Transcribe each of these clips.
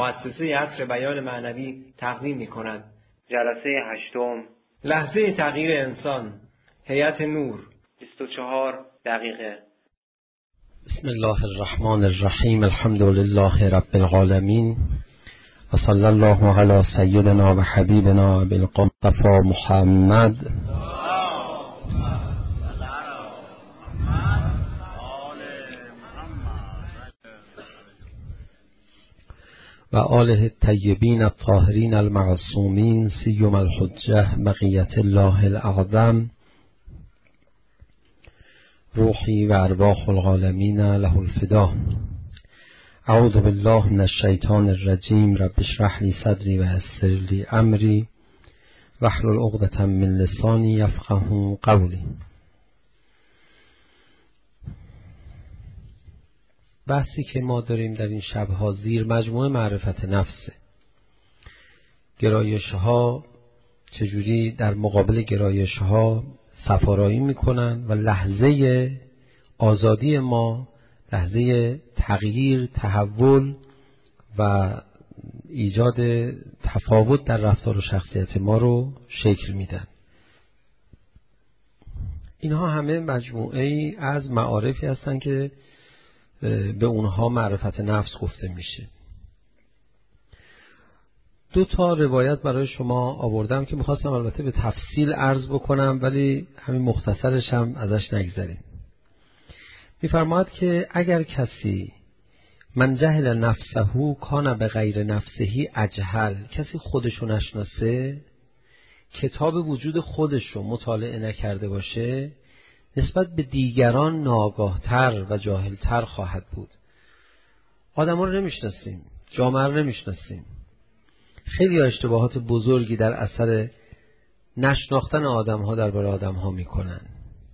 مؤسسه عصر بیان معنوی تقدیم می‌کند. جلسه 8 لحظه تغییر انسان، هیئت نور، 24 دقیقه. بسم الله الرحمن الرحیم. الحمد لله رب العالمین و صلی الله علی سیدنا و حبیبنا بالمصطفى محمد و آله الطیبین الطاهرین المعصومین سیما الحجة بقیة الله الاعظم روحی و ارواح العالمین له الفدا. اعوذ بالله من الشیطان الرجیم. رب اشرح لی صدری و یسر لی امری واحلل عقدة من لسانی یفقهوا قولی. بحثی که ما داریم در این شبها زیر مجموعه معرفت نفسه. گرایش‌ها چجوری در مقابل گرایش‌ها سفارایی میکنن و لحظه آزادی ما، لحظه تغییر، تحول و ایجاد تفاوت در رفتار و شخصیت ما رو شکل میدن. اینها همه مجموعه ای از معارفی هستن که به اونها معرفت نفس گفته میشه. 2 روایت برای شما آوردم که میخواستم البته به تفصیل عرض بکنم، ولی همین مختصرش هم ازش نگذریم. میفرماید که اگر کسی من جهل نفسه کان به غیر نفسهی اجهل، کسی خودشو نشناسه، کتاب وجود خودشو مطالعه نکرده باشه، نسبت به دیگران ناآگاه‌تر و جاهل‌تر خواهد بود. آدم‌ها رو نمیشناسیم، جامعه رو نمیشناسیم. خیلی اشتباهات بزرگی در اثر نشناختن آدم‌ها درباره آدم‌ها میکنن.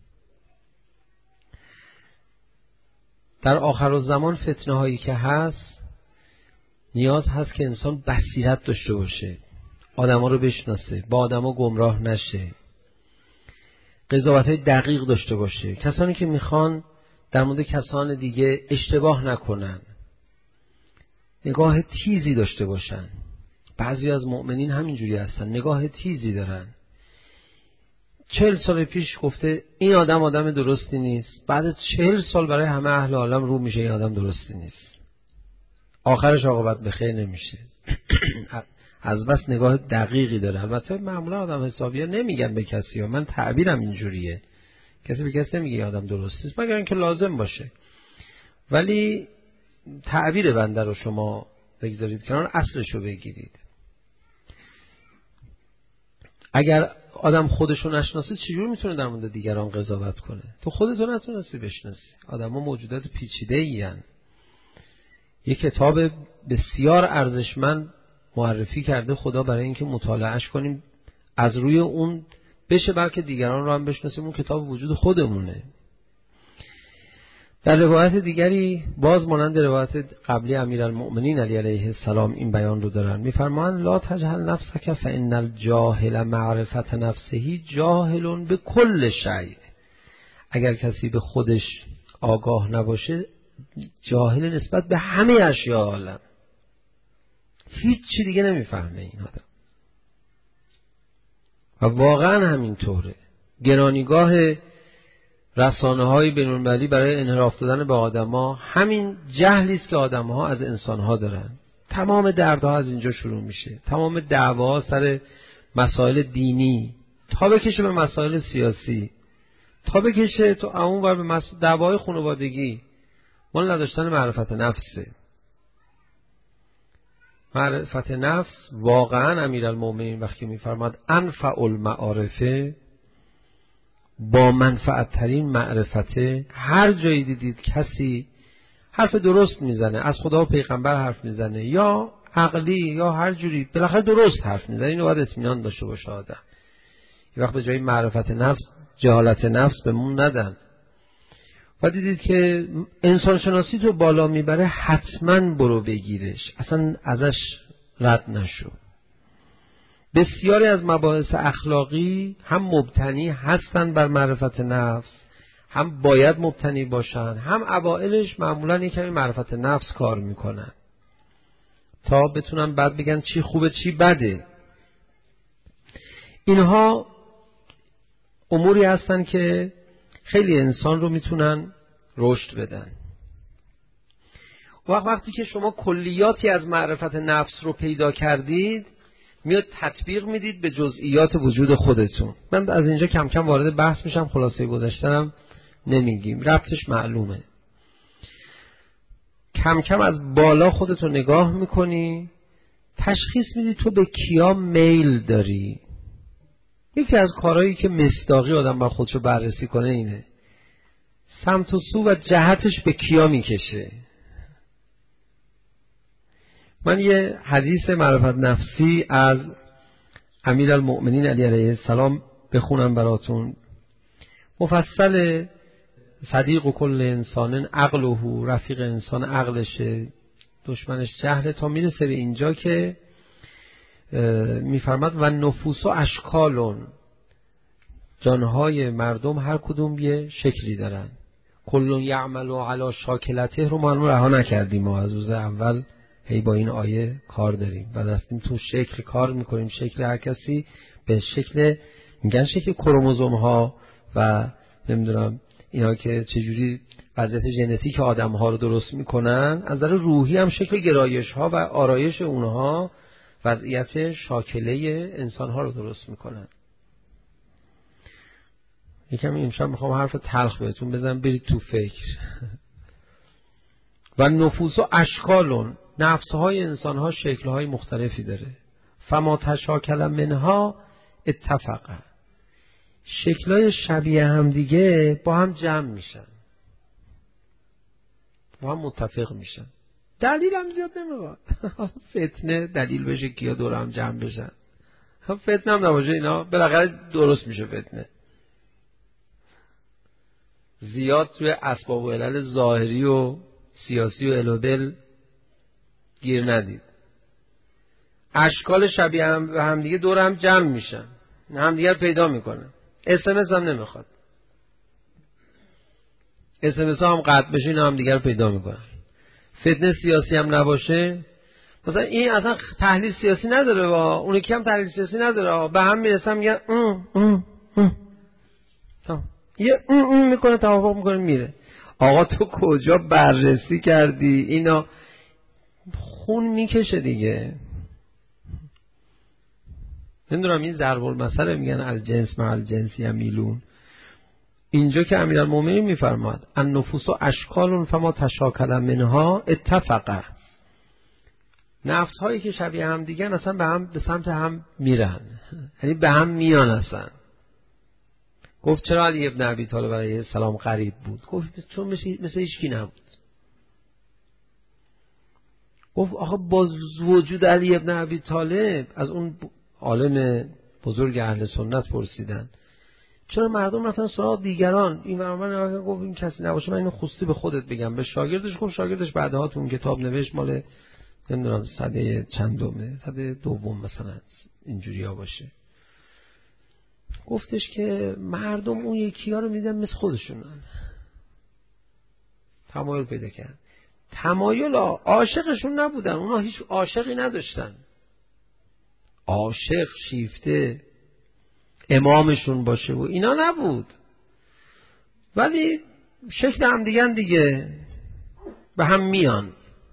در آخرالزمان فتنه هایی که هست، نیاز هست که انسان بصیرت داشته باشه، آدم‌ها رو بشناسه، با آدم‌ها گمراه نشه، قضاوت دقیق داشته باشه. کسانی که میخوان در مورد کسان دیگه اشتباه نکنن، نگاه تیزی داشته باشن. بعضی از مؤمنین همینجوری هستن، نگاه تیزی دارن. 40 سال پیش گفته این آدم درستی نیست، بعد 40 سال برای همه اهل عالم رو میشه این آدم درستی نیست. آخرش عاقبت به خیر نمیشه. از بس نگاه دقیقی داره. البته معمولا آدم حسابیه نمیگن به کسی، من تعبیرم اینجوریه، کسی به کسی نمیگه آدم درست نیست مگر اینکه لازم باشه، ولی تعبیر بنده رو شما بگذارید کنار، اصلشو بگیرید. اگر آدم خودشو نشناسه چجور میتونه در مورد دیگران قضاوت کنه؟ تو خودتو نتونستی بشناسی. آدم‌ها موجودات پیچیده‌ای هستند. یک کتاب بسیار ارزشمند معرفی کرده خدا برای اینکه مطالعهش کنیم، از روی اون بشه بلکه دیگران رو هم بشناسیم. اون کتاب وجود خودمونه. در روایت دیگری باز مانند روایت قبلی امیرالمؤمنین علی علیه السلام این بیان رو دارن. میفرمایند لا تجهل نفسک فان الجاهل معرفت نفسه جاهل به کل شیء. اگر کسی به خودش آگاه نباشه، جاهل نسبت به همه اشیاء عالم، هیچ چی دیگه نمیفهمه این آدم. و واقعا همینطوره. گرانیگاه رسانه‌های بین‌المللی برای انحراف دادن به آدم‌ها همین جهلی است که آدم‌ها از انسان‌ها دارن. تمام دردها از اینجا شروع میشه. تمام دعواها سر مسائل دینی، تا بکشه به مسائل سیاسی، تا بکشه تو اون ور به دعوای خانوادگی. مال نداشتن معرفت نفسه. معرفت نفس واقعا امیرالمومنین وقتی میفرماد انفع المعارفه، با منفعت ترین معرفته. هر جایی دیدید کسی حرف درست میزنه، از خدا و پیغمبر حرف میزنه، یا عقلی یا هر جوری، بالاخره درست حرف میزنه، اینو باید اطمینان داشته باشه آدم. یه وقت به جای معرفت نفس جهالت نفس بهمون ندن. و دیدید که انسان شناسی تو بالا میبره، حتما برو بگیرش، اصلا ازش رد نشو. بسیاری از مباحث اخلاقی هم مبتنی هستن بر معرفت نفس، هم باید مبتنی باشن، هم اوائلش معمولا یک کمی معرفت نفس کار میکنن. تا بتونن بعد بگن چی خوبه چی بده. اینها اموری هستن که خیلی انسان رو میتونن رشد بدن. وقتی که شما کلیاتی از معرفت نفس رو پیدا کردید، میاد تطبیق میدید به جزئیات وجود خودتون. من از اینجا کم کم وارد بحث میشم، خلاصه گذشتنم نمیگیم، ربطش معلومه. کم کم از بالا خودتو نگاه میکنی، تشخیص میدی تو به کیا میل داری. یکی از کارهایی که مصداقی آدم با خودشو بررسی کنه اینه، سمت و سو و جهتش به کیا میکشه. من یه حدیث معرفت نفسی از امیرالمؤمنین علی علیه السلام بخونم براتون. مفصل صدیق و کل انسان عقله، رفیق انسان عقلشه، دشمنش جهل، تا میرسه به اینجا که میفرماد و نفوس و اشکالون، جانهای مردم هر کدوم یه شکلی دارن. کلون یعمل و علی شاکلته رو ما رها نکردیم، ما از روز اول هی با این آیه کار داریم و رفتیم تو شکل کار میکنیم. شکل هر کسی به شکل، میگن شکل کروموزوم ها و نمیدونم اینا که چجوری وضعیت ژنتیک آدم ها رو درست میکنن، از نظر روحی هم شکل گرایش ها و آرایش اونها وضعیت شاکله انسان ها رو درست میکنن. یکم امشب میخوام حرف تلخ بهتون بزنم، برید تو فکر. و نفوس و اشکالون، نفسهای انسانها شکلهای مختلفی داره. فما تشاکل منها اتفقه، شکلهای شبیه هم دیگه با هم جمع میشن، با هم متفق میشن. دلیل هم زیاد نمیخواد. فتنه دلیل بشه کیا دور هم جمع بشن، فتنه هم نباشه اینا بالاخره درست میشه. فتنه زیاد توی اسباب و علل ظاهری و سیاسی و الودل گیر ندید. اشکال شبیه هم به هم دیگه دور هم جمع میشن، هم دیگه پیدا میکنن. SMS هم نمیخواد، SMS هم قطع بشه، اینا هم دیگه رو پیدا میکنن. فتنه سیاسی هم نباشه، مثلا این اصلا تحلیل سیاسی نداره با اون یکی هم تحلیل سیاسی نداره، به هم میرسن میگن یه میکنه، توافق میکنه میره. آقا تو کجا بررسی کردی؟ اینا خون میکشه دیگه. نمیدونم این ضرب المثل میگن الجنس مع الجنس یمیلون. اینجا که امیرالمومنین میفرماد النفوس و اشکال فما تشاکل منها اتفقه، نفس هایی که شبیه هم دیگه اصلا به هم به سمت هم میرن، یعنی به هم میان اصلا. گفت چرا علی ابن ابی طالب علیه السلام غریب بود؟ گفت چون مثل هیچکی نبود. گفت آخه با وجود علی ابن ابی طالب از اون عالم بزرگ اهل سنت پرسیدن چرا مردم رفتن سراغ دیگران؟ این برابر گفت این کسی نباشه من اینو خصوصی به خودت بگم. به شاگردش گفت، شاگردش بعدها تو اون کتاب نوشت مال نمیدونم سده چندمه، سده دوم مثلا اینجوری ها باشه. گفتش که مردم اون یکی ها رو میدن مثل خودشونن. تمایل پیدا کرد. تمایل عاشقشون نبودن، اونا هیچ عاشقی نداشتن. عاشق شیفته امامشون باشه و اینا نبود، ولی شکل هم دیگه به هم میان.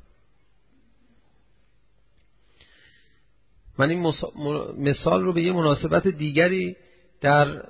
من این مثال رو به یه مناسبت دیگری در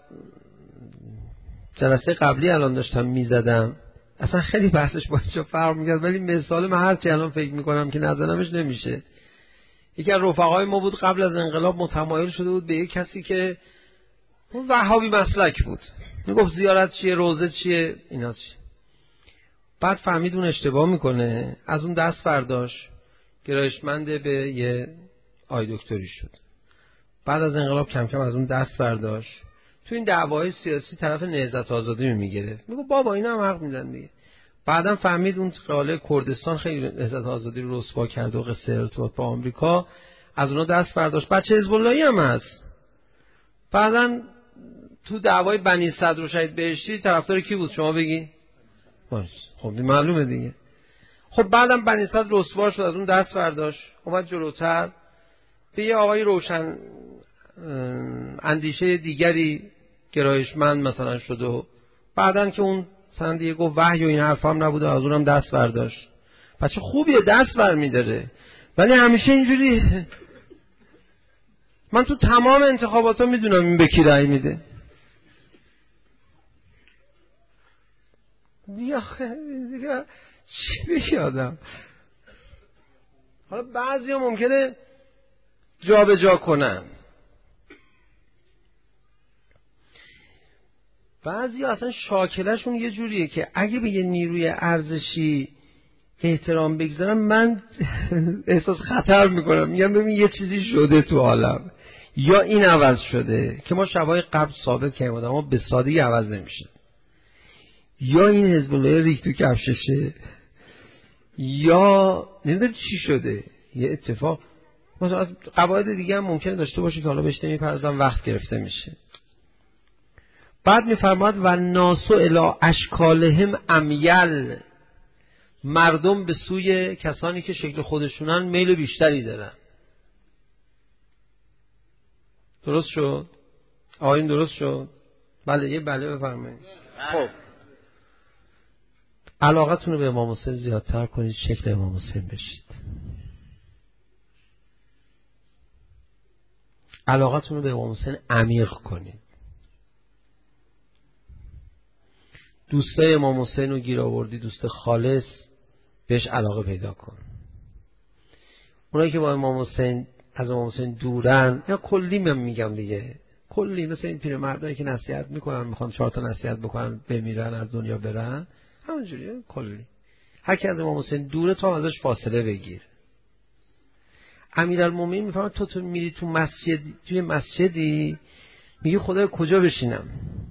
جلسه قبلی الان داشتم میزدم، اصلا خیلی بحثش با اینجا فرق میکرد، ولی مثال من هرچی الان فکر میکنم که نزنمش نمیشه. یکی از رفقای ما بود قبل از انقلاب متمایل شده بود به یک کسی که اون وهابی مسلک بود، میگفت زیارت چیه، روزه چیه، اینا چیه. بعد فهمید اون اشتباه میکنه، از اون دست برداشت، گرایشمند به یه آی دکتری شد. بعد از انقلاب کم کم از اون دست برداشت، تو این دعوای سیاسی طرف نهضت آزادی میگرفت، میگه بابا اینا هم حق میدن دیگه. بعدم فهمید اون قاله کردستان خیلی نهضت آزادی رو رسوا کرد و قصه ارتباط با آمریکا، از اونا دست برداشت. بچه حزب اللهی هم هست. بعدن تو دعوای بنی صدر و شهید بهشتی طرفدار کی بود شما بگین؟ خب معلومه دیگه. خب بعدم بنی صدر رسوا شد، از اون دست برداشت، اومد جلوتر به یه آقای روشن اندیشه دیگری گرایشمند مثلا شد و بعدن که اون مثلا دیگه گفت وحی و این حرفا هم نبوده، از اونم دست برداشت. بچه خوبیه، دست برمی‌داره، ولی همیشه اینجوری. من تو تمام انتخاباتا میدونم این به کی رأی میده. دیگه چی بگی آدم؟ حالا بعضیا ممکنه جا به جا کنن، بعضی اصلا شاکلشون یه جوریه که اگه به یه نیروی ارزشی احترام بگذارم من احساس خطر میکنم، میگم ببین یه چیزی شده تو عالم، یا این عوض شده که ما شبای قبل ثابت کردیم آدم‌ها به سادگی عوض نمیشه، یا این حزب الله ریخت تو کفششه، یا نمیدونم چی شده، یه اتفاق. مثلا قواعد دیگه هم ممکنه داشته باشه که حالا بهش نمیپردازم، وقت گرفته میشه. بعد میفرماد و ناسو الی اشکالهم امیل، مردم به سوی کسانی که شکل خودشونن میل بیشتری دارن. درست شد؟ آیین درست شد؟ بله یه بله بفرمایید. خب علاقتون رو به امام حسین زیادتر کنید، شکل امام حسین بشید. علاقتون رو به امام حسین عمیق کنید. دوستای امام حسین رو گیر آوردی، دوست خالص، بهش علاقه پیدا کن. اونایی که با امام حسین از امام حسین دورن، یا کلی من میگم دیگه، کلی مثل این پیرمردایی که نصیحت میکنن، میخوان 4 تا نصیحت بکنن بمیرن از دنیا برن، همونجوریه. کلی هر کی از امام حسین دوره تو ازش فاصله بگیر. امیرالمومنین میفهمه تو میری تو مسجد، توی مسجدی میگی خدای کجا بشینم،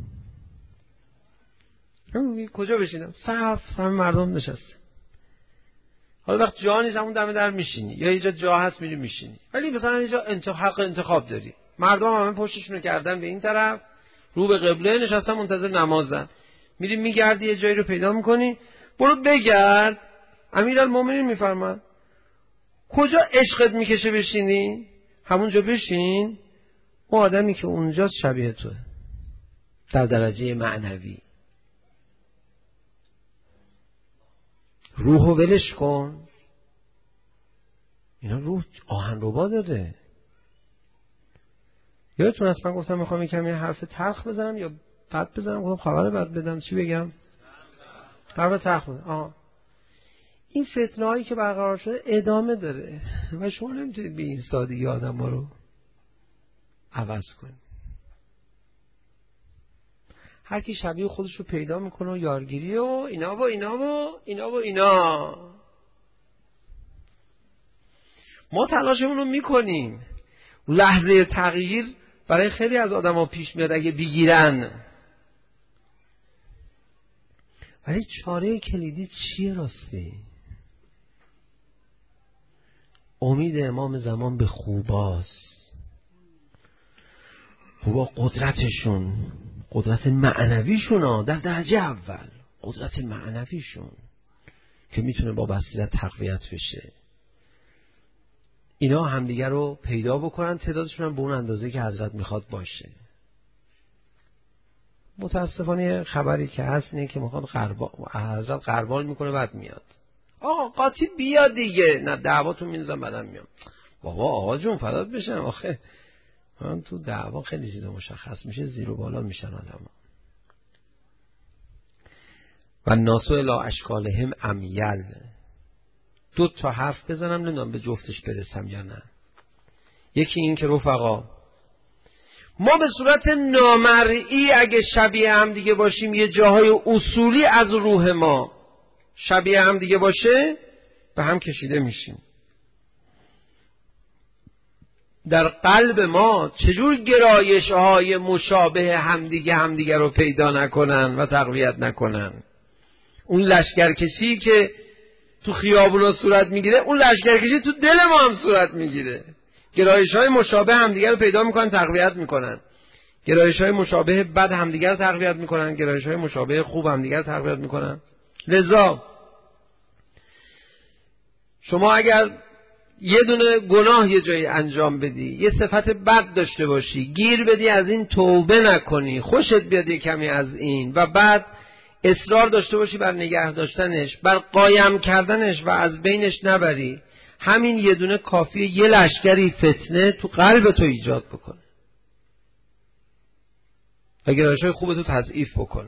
میگی کجا بشینم، صف مردم نشسته. حالا وقت جا نیست همون دم در میشینی، یا اینجا جا هست میری میشینی، ولی مثلا اینجا حق انتخاب داری، مردم همه پشتشونو کردن به این طرف، رو به قبله نشستن منتظر نمازن، میری میگردی یه جایی رو پیدا میکنی، برو بگرد. امیرالمومنین میفرماد کجا عشقت میکشه بشینی همونجا بشین. اون آدمی که اونجاست شبیه توه در درجه معنوی. روحو ولش کن، اینا روح آهنربا داره. یادتون هست من گفتم میخوام یکم یه حرف تلخ بزنم یا بد بزنم؟ گفتم خبر بد بدم، چی بگم؟ حرف تلخ بزنم. این فتنه هایی که برقرار شده ادامه داره و شما نمیتونید به این سادگی آدم ها رو عوض کنید. هر کی شبیه خودش رو پیدا میکنه و یارگیری و اینا. ما تلاشمون رو میکنیم، لحظه تغییر برای خیلی از آدم ها پیش میاد اگه بگیرن، ولی چاره کلیدی چیه راستی؟ امید امام زمان به خوباست. خوبا قدرتشون، قدرت معنویشون در درجه اول، قدرت معنویشون که میتونه با بصیرت تقویت بشه. اینا همدیگر رو پیدا بکنن، تعدادشون هم به اون اندازه که حضرت میخواد باشه. متاسفانه خبری که هست اینه که میخواد حضرت غربال میکنه بعد میاد. آقا قاطی بیا دیگه، نه دعواتون میندازم بعدم میام. بابا آقا جون فدات بشم، آخه من تو دعوا خیلی چیزا مشخص میشه، زیر و بالا میشن آدم. و ناسو الی اشکالهم امیل. 2 تا حرف بزنم نمیدونم به جفتش برسم یا نه. یکی این که رفقا ما به صورت نامرئی اگه شبیه هم دیگه باشیم، یه جاهای اصولی از روح ما شبیه هم دیگه باشه، به هم کشیده میشیم. در قلب ما چجور گرایش های مشابه همدیگه رو پیدا نکنن و تقویت نکنن. اون لشکرکشی که تو خیابونا صورت میگیره، اون لشکرکشی تو دل ما هم صورت میگیره. گرایش های مشابه همدیگه رو پیدا میکنن، تقویت میکنن. گرایش های مشابه بد همدیگه رو تقویت میکنن، گرایش های مشابه خوب همدیگه رو تقویت میکنن. لذا شما اگر یه دونه گناه یه جایی انجام بدی، یه صفت بد داشته باشی، گیر بدی از این توبه نکنی، خوشت بیاد یه کمی از این و بعد اصرار داشته باشی بر نگه داشتنش، بر قایم کردنش و از بینش نبری، همین یه دونه کافیه یه لشکری فتنه تو قلب تو ایجاد بکنه و گرایش‌های خوب تو تضعیف بکنه.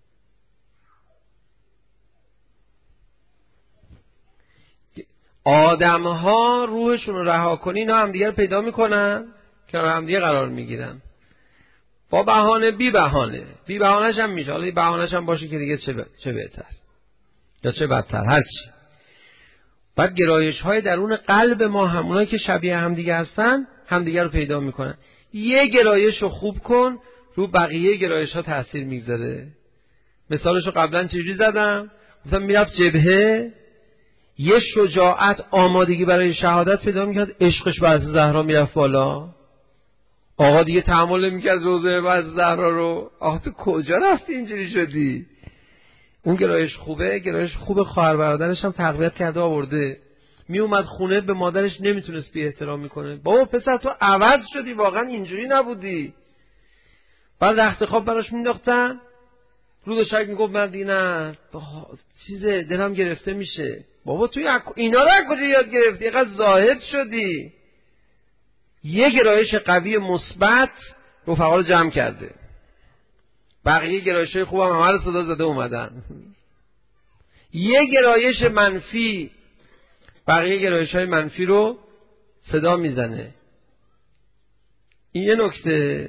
آدم‌ها روحشون رو رها کنی، اینا همدیگه رو پیدا میکنن که همدیگه قرار میگیرن با بهانه بی بهانه‌ش هم میشه، حالا بهانه‌ش هم باشه که دیگه چه بهتر یا چه بدتر، هر چی. بعد گرایش‌های درون قلب ما، همونایی که شبیه همدیگه هستن، همدیگه رو پیدا میکنن. یه گرایش رو خوب کن، رو بقیه گرایش‌ها تأثیر میذاره. مثالشو قبلا چجوری زدم؟ گفتم میرفت جبهه، یه شجاعت، آمادگی برای شهادت پیدا میکرد، عشقش به حضرت زهرا میرفت بالا. آقا دیگه تحمل نمیکرد روزه به حضرت زهرا رو. آقا تو کجا رفتی اینجوری شدی؟ اون گرایش خوبه، گرایش خوب خواهر برادرش هم تقویت کرده آورده. می اومد خونه به مادرش نمیتونست بی احترام میکنه. بابا پسر تو عوض شدی، واقعا اینجوری نبودی. بعد رخت خواب براش مینداختن، رو به شک میگفت من دیگه نه چیزه دلم گرفته میشه. بابا توی اینا رو از کجا یاد گرفتی؟ اینقدر زاهد شدی. یه گرایش قوی مثبت رفقا رو جمع کرده، بقیه گرایش‌های خوب هم همه رو صدا زده اومدن. یه گرایش منفی بقیه گرایش‌های منفی رو صدا میزنه. این یه نکته.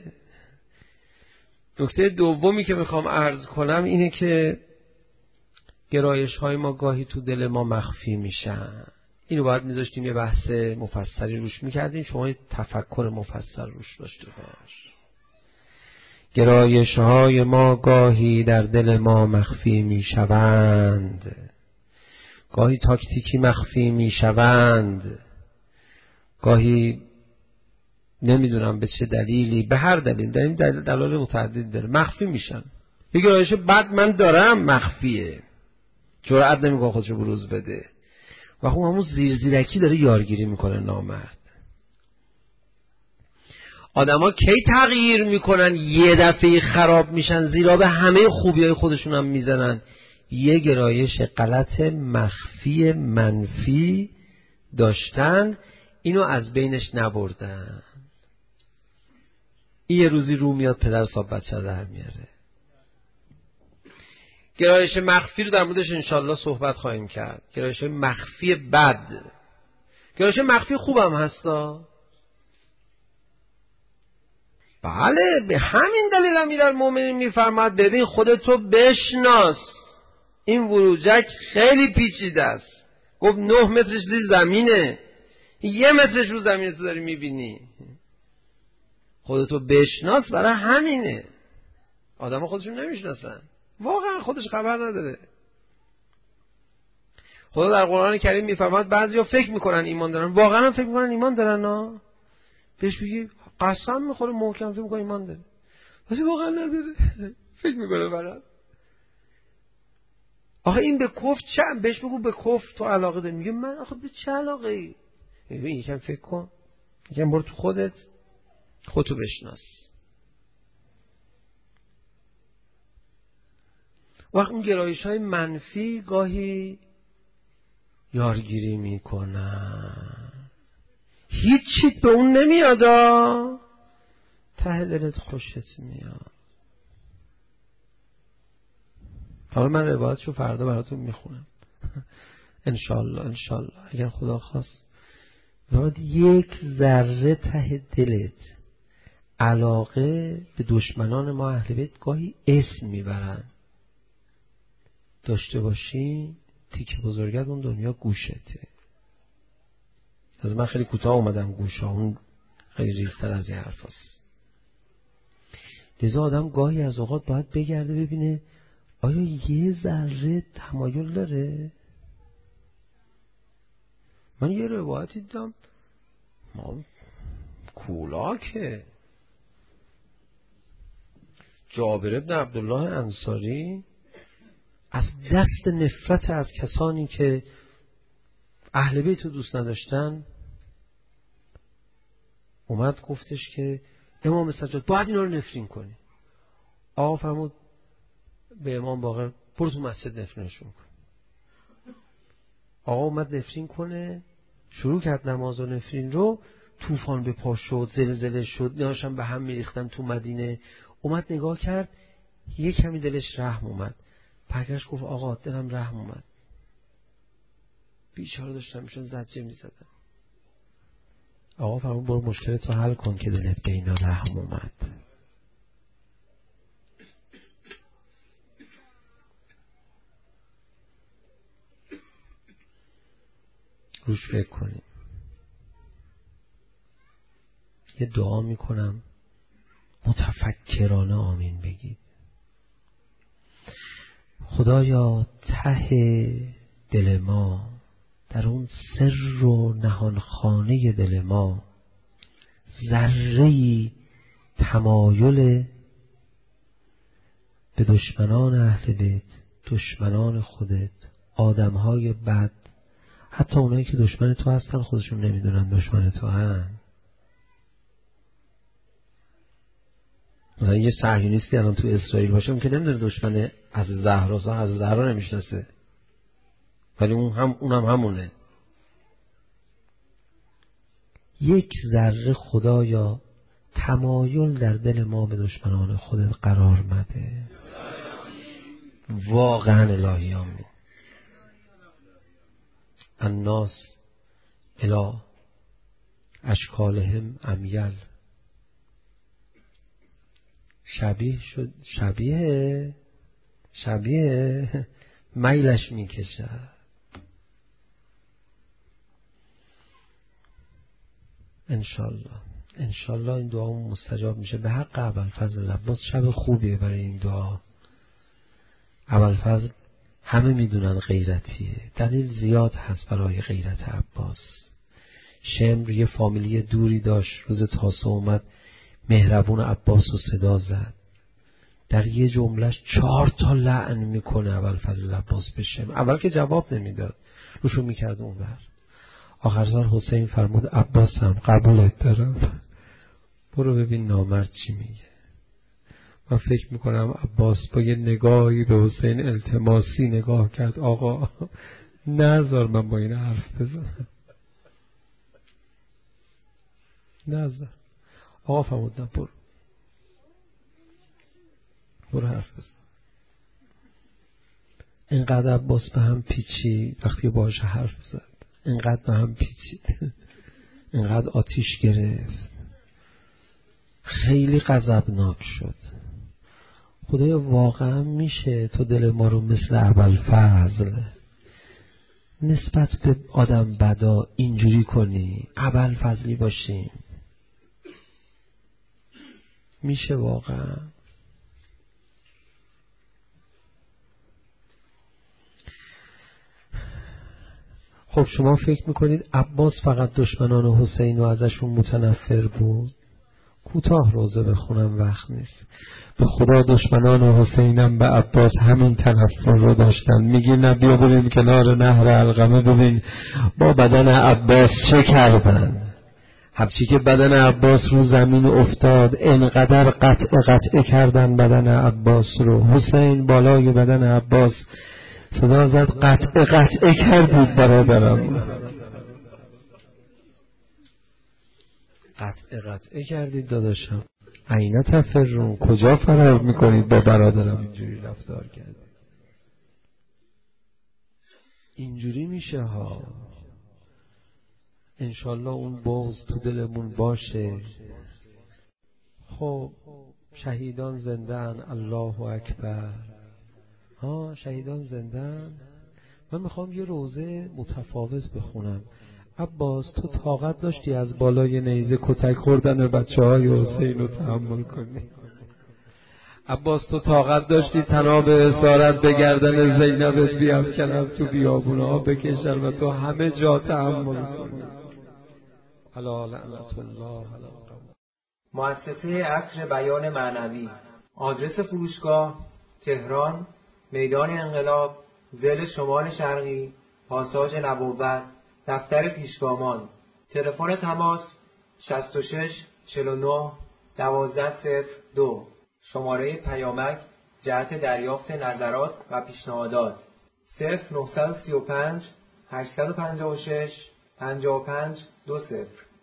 نکته دومی که میخوام عرض کنم اینه که گرایش‌های ما گاهی تو دل ما مخفی میشن. اینو باید میذاشتیم یه بحث مفصلی روش میکردیم، شما یه تفکر مفصل روش داشته باش. گرایش‌های ما گاهی در دل ما مخفی میشوند، گاهی تاکتیکی مخفی میشوند، گاهی نمیدونم به چه دلیلی، به هر دلیل، در این دلایل متعدد داره مخفی میشن. یه گرایش بد من دارم مخفیه، جرأت نمیکنه خودش رو بروز بده و خب همون زیرزیرکی داره یارگیری میکنه نامرد. آدما کی تغییر میکنن یه دفعه خراب میشن، زیرا به همه خوبیای خودشون هم میزنن. یه گرایش غلط مخفی منفی داشتن، اینو از بینش نبردن. این یه روزی رو میاد پدر صاحب بچه در میاره. گرایش مخفی رو در موردش انشالله صحبت خواهیم کرد. گرایش مخفی بد، گرایش مخفی خوبم هستا. بله، به همین دلیل امیرالمومنین میفرماد ببین خودتو بشناس، این وروجک خیلی پیچیده است. گفت 9 مترش زیر زمینه، 1 مترش رو زمینه تو داری میبینی. خودتو بشناس برای همینه. آدم ها خودشون نمیشناسن، واقعا خودش خبر نداره. خدا در قرآن کریم میفرماد بعضیا فکر میکنن ایمان دارن، واقعا فکر میکنن ایمان دارن ها. بهش بگی قسم میخوره محکم فکر میکنه ایمان داره، ولی واقعا نداره. فکر میکنه برات. آخه این به کفر چه؟ بهش بگو به کفر تو علاقه داری، میگه من آخه به چه علاقه ای؟ ببین یکم فکر کن، یکم برو تو خودتو بشناس. وقت اون گرایش های منفی گاهی یارگیری میکنن، هیچی به اون نمیاد، ته دلت خوشت میاد. حالا من روایتشو فردا براتون میخونم انشالله اگر خدا خواست. باید یک ذره ته دلت علاقه به دشمنان ما اهل بیت گاهی اسم میبرن داشته باشی، تیکه بزرگت اون دنیا گوشته. از من خیلی کوتاه اومدم، گوشا اون خیلی ریزتر از این حرف هست. لذا آدم گاهی از اوقات باید بگرده ببینه آیا یه ذره تمایل داره. من یه روایتی دیدم ما کولاکه جابر بن عبدالله انصاری از دست نفرت از کسانی که اهل بیت رو دوست نداشتن، اومد گفتش که امام سجاد باید اینا رو نفرین کنی. آقا فرمود به امام باقر برو تو مسجد نفرینشون کن. آقا اومد نفرین کنه، شروع کرد نماز و نفرین رو. طوفان به پا شد، زلزله شد، ناشم به هم میریختن تو مدینه. اومد نگاه کرد، یک کمی دلش رحم اومد، برگشت گفت آقا دلم رحم اومد، بیچاره داشتم میشن زجه میزدن. آقا فرمود برو مشکلتو حل کن که دلت به اینا رحم اومد. روش فکر کنیم. یه دعا میکنم متفکرانه آمین بگید. خدایا ته دل ما، در اون سر و نهان خانه دل ما، ذره‌ای تمایل به دشمنان اهل بیت، دشمنان خودت، آدمهای بد، حتی اونایی که دشمن تو هستن خودشون نمیدونن دشمن تو هن. مثلا یه صهیونیستی الان تو اسرائیل باشه اون که نمیدونه دشمن از زهرا نمیشناسه، ولی اونم همونه. یک ذره خدایا تمایل در دل ما به دشمنان خودت قرار مده. واقعا الهی آمین. الناس الی اشکالهم امیل. شبیه میلش میکشه. انشالله این دعامون مستجاب میشه به حق ابوالفضل عباس. شب خوبیه برای این دعا. ابوالفضل همه میدونن غیرتیه، دلیل زیاد هست برای غیرت عباس. شمر یه فامیلی دوری داشت، روز تاسوع اومد مهربون عباس رو صدا زد، در یه جملهش 4 لعن میکنه ابوالفضل عباس به شمر. اول که جواب نمیداد، روشو میکرد اونور. آخر سر حسین فرمود عباس هم قبولت دارم، برو ببین نامرد چی میگه. من فکر میکنم عباس با یه نگاهی به حسین التماسی نگاه کرد، آقا نذار من با این حرف بزنم، نذار. آقا فرمودن برو حرف بزن. اینقدر عباس به هم پیچی وقتی باهاش حرف زد، اینقدر به هم پیچی، اینقدر آتیش گرفت، خیلی غضبناک شد. خدایا واقعا میشه تو دل ما رو مثل ابوالفضل نسبت به آدم بدا اینجوری کنی، ابوالفضلی باشیم؟ میشه واقعا؟ خب شما فکر میکنید عباس فقط دشمنان حسین و ازشون متنفر بود؟ کوتاه روزه بخونم وقت نیست. به خدا دشمنان حسینم به عباس همین تنفر رو داشتن. میگی نبیا بریم کنار نهر علقمه ببین با بدن عباس چه کردن. همچی که بدن عباس رو زمین افتاد انقدر قطع کردن بدن عباس رو. حسین بالای بدن عباس صدا زد قطع کردید برادرم، قطع کردید داداشم. عینه تفرون، کجا فرار میکنید با برادرم اینجوری رفتار کرد؟ اینجوری میشه ها. انشالله اون بغض تو دلمون باشه. خب شهیدان زندن، الله اکبر. شهیدان زندن. من میخوام یه روزه متفاوت بخونم. عباس تو طاقت داشتی از بالای نیزه کتک خوردن به بچه‌های حسین رو تحمل کنی؟ عباس تو طاقت داشتی طناب اسارت به گردن زینبت بیفکنن تو بیابونها بکشن و تو همه جا تحمل کنی؟ الا لعنت الله علی القوم. مؤسسه عصر بیان معنوی. آدرس فروشگاه تهران، میدان انقلاب، ضلع شمال شرقی، پاساژ نبوت، دفتر پیشگامان. تلفن تماس 66 49 1202. شماره پیامک جهت دریافت نظرات و پیشنهادات 0935 856 55 20.